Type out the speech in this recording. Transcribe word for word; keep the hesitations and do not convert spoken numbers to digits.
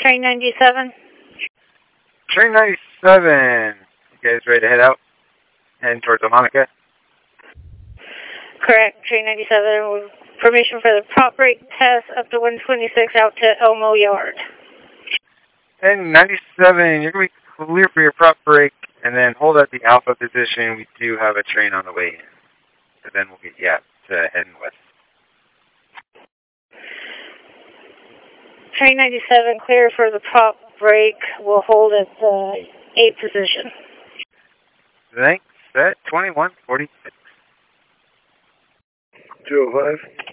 Train ninety-seven. Train ninety-seven. You guys ready to head out? Heading towards Omanica? Correct. Train ninety-seven with permission for the prop brake test up to one twenty-six out to Elmo Yard. And ninety-seven, you're going to be clear for your prop brake, and then hold at the alpha position. We do have a train on the way in. So then we'll get you out to heading west. Train ninety-seven, clear for the prop brake. We'll hold at the eight position. Thanks. Set twenty-one forty-six. two oh five.